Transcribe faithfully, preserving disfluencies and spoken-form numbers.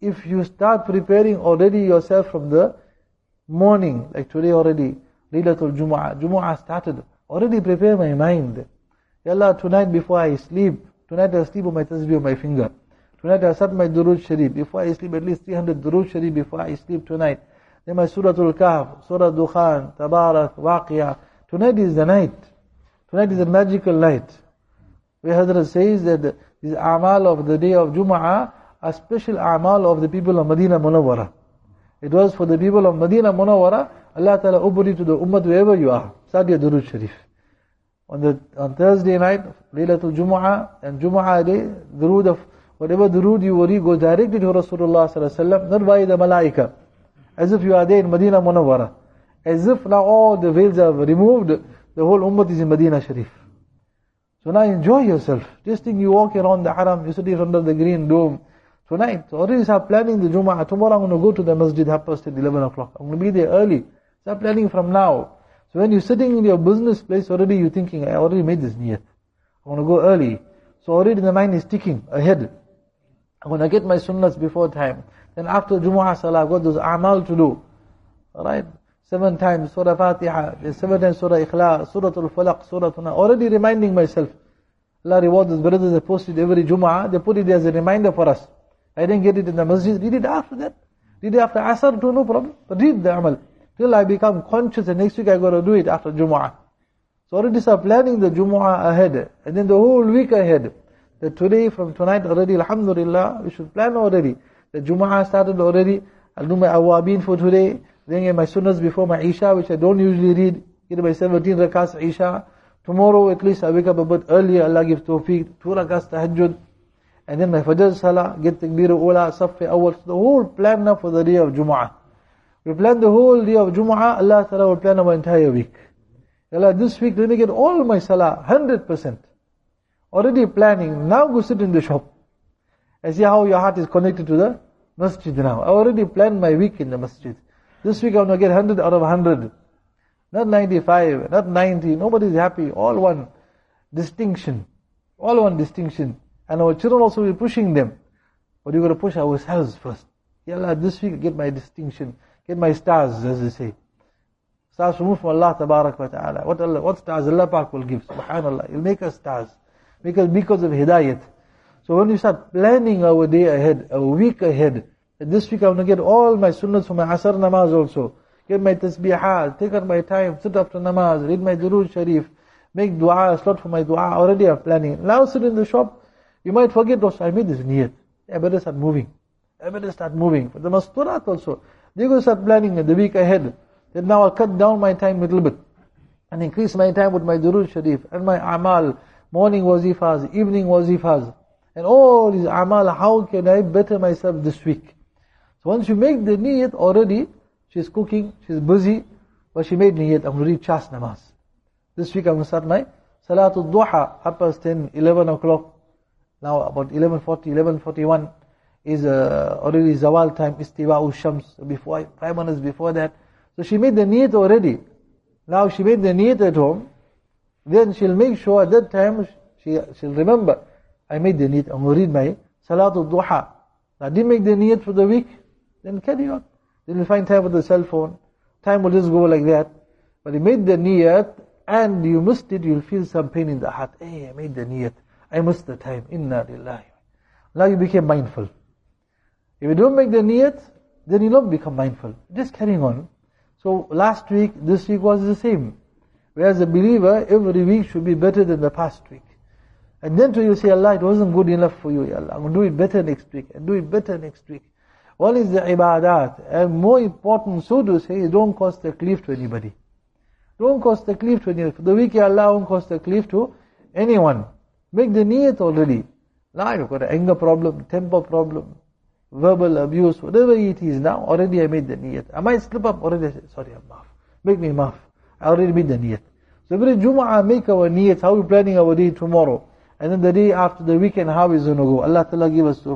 if you start preparing already yourself from the morning, like today already, Laylatul Jumu'ah, Jumu'ah started, already prepare my mind. Ya Allah, tonight before I sleep, tonight I sleep with my tasbih on my finger. Tonight I start my Durood Sharif. Before I sleep, at least three hundred Durood Sharif before I sleep tonight. Then my Suratul Kahf, Surah Dukhan, Tabarak, Waqiyah. Tonight is the night. Tonight is a magical night. Where Hazrat says that these a'mal of the day of Jumu'ah are special a'mal of the people of Medina Munawwara. It was for the people of Medina Munawwara, Allah Ta'ala opened it to the ummah wherever you are. Start your Durood Sharif. On the on Thursday night, Laylatul Jumu'ah, and Jumu'ah day, Durood of whatever Durood you worry goes directly to Rasulullah Sallallahu Alaihi Wasallam, not by the Malaika. As if you are there in Medina Munawwara. As if now all the veils are removed, the whole ummah is in Medina Sharif. So now enjoy yourself. Just think you walk around the haram, you sit in front of the green dome. Tonight, already start planning the Jumu'ah. Tomorrow I'm going to go to the masjid half past at eleven o'clock. I'm going to be there early. Start planning from now. So when you're sitting in your business place, already you're thinking, I already made this niyat. I want to go early. So already the mind is ticking ahead. I'm going to get my sunnahs before time. Then after Jumu'ah Salah, I've got those a'mal to do. Alright? Seven times Surah Fatiha, seven times Surah Ikhlas, Surah Al-Falaq, Surah Tuna. Already reminding myself. Allah rewards those brothers that post it every Jumu'ah. They put it as a reminder for us. I didn't get it in the masjid. Read it after that. Read it after Asr too, no problem. But read the amal. Till I become conscious and next week I got to do it after Jumu'ah. So already start planning the Jumu'ah ahead. And then the whole week ahead. That today, from tonight already, alhamdulillah, we should plan already. The Jumu'ah started already. I'll do my awabin for today. Then get my sunnahs before my Isha, which I don't usually read. Get my seventeen rakats Isha. Tomorrow at least I wake up a bit earlier. Allah gives tawfiq. Two rakats tahajjud. And then my Fajr Salah, get Takbir Ula, Safi Awal. The whole plan now for the day of Jumu'ah. We plan the whole day of Jumu'ah, Allah Ta'ala will plan our entire week. Allah, this week let me get all my Salah, one hundred percent. Already planning, now go sit in the shop. I see how your heart is connected to the masjid now. I already planned my week in the masjid. This week I'm going to get one hundred out of one hundred. Not ninety-five, not ninety, nobody is happy. All one distinction. All one distinction. And our children also will be pushing them. But we've got to push ourselves first. Ya Allah, this week get my distinction. Get my stars, as they say. Stars removed from Allah Tabarak wa Ta'ala. What Allah, what stars Allah Pak will give? Subhanallah. He'll make us stars. Make us because of hidayat. So when we start planning our day ahead, our week ahead, and this week I'm going to get all my sunnahs for my Asr namaz also. Get my tasbihat, take out my time, sit after namaz, read my Durood Sharif, make dua, slot for my dua. Already I'm planning. Now sit in the shop. You might forget, oh, I made this niyat. I better start moving. I better start moving. For the masturat also, they're going to start planning the week ahead. Then now I'll cut down my time a little bit. And increase my time with my Durood Sharif and my amal, morning wazifas, evening wazifas. And all these amal, how can I better myself this week? So once you make the niyat already, she's cooking, she's busy, but she made niyat, I'm going to read Chas namaz. This week I'm going to start my Salatul Duha, half past ten, eleven o'clock. Now about eleven forty, eleven forty-one is uh, already Zawal time, Istiwa'u Shams, before, five minutes before that. So she made the niyat already. Now she made the niyat at home. Then she'll make sure at that time, she, she'll remember, I made the niyat, I'm going to read my Salatul Duha. Now didn't make the niyat for the week, then carry on. Then you'll find time with the cell phone. Time will just go like that. But you made the niyat, and you missed it, you'll feel some pain in the heart. Hey, I made the niyat. I missed the time. Inna lillahi. Now you became mindful. If you don't make the niyat, then you don't become mindful. Just carrying on. So last week, this week was the same. Whereas a believer, every week should be better than the past week. And then to you say, Allah, it wasn't good enough for you, Ya Allah. I'm going to do it better next week, and do it better next week. One is the ibadat. And more important, so to say, don't cause taklif to anybody. Don't cause taklif to anybody. For the week, Ya Allah, don't cause taklif to anyone. Make the niyat already. Now you've got an anger problem, temper problem, verbal abuse, whatever it is now, already I made the niyat. I might slip up, already I say, sorry, I'm maaf. Make me maaf. I already made the niyat. So every Jumu'ah, make our niyat, how we planning our day tomorrow. And then the day after the weekend, how is it going to go? Allah Ta'ala give us